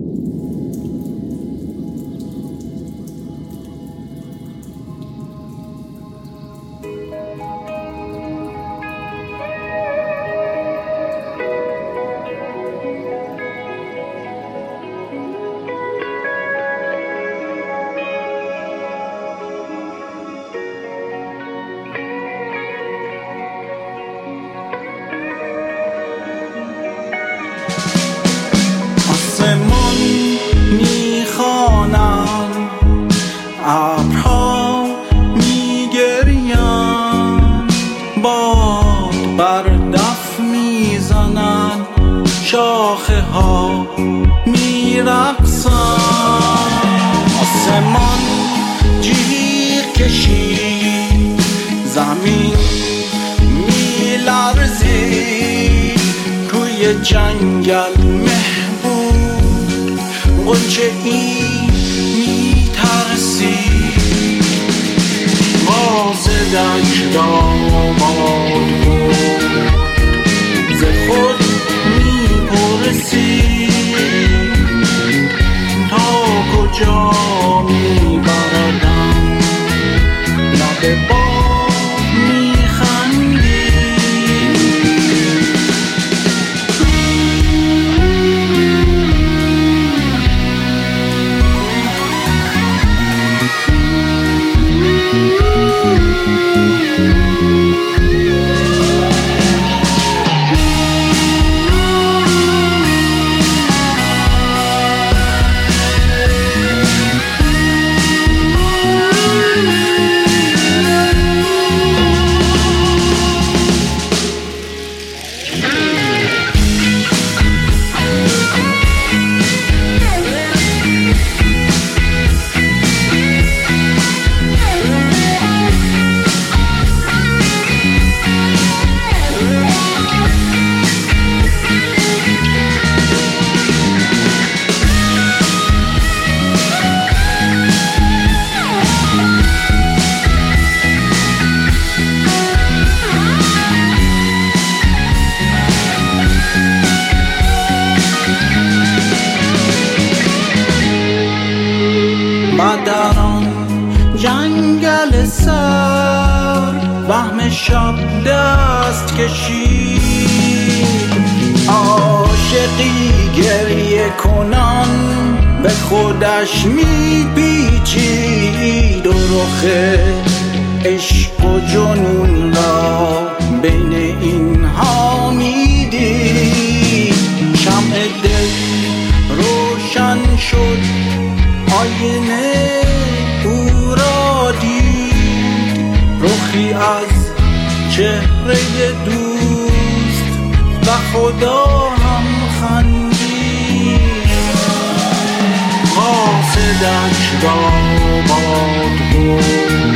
آسمان میخوانم، ابرها میگریم، باد بر دف میزنن، شاخه ها میرقصن. آسمان جیغ کشید، زمین میلرزید، توی جنگل غنچه ای میترسید، قاصدش را باد برد، ز خود میپرسید تا کجا میبردم، لب باد میخندید. در آن جنگل سر وهم شب دست کشید، عاشقی گریه کنان به خودش میپیچید و رخ عشق و جنون را بین اینها میدید. شمع دل روشن شد، آینه او را دید، رخی از چهره دوست و خدا هم خندید. قاصدش را باد برد،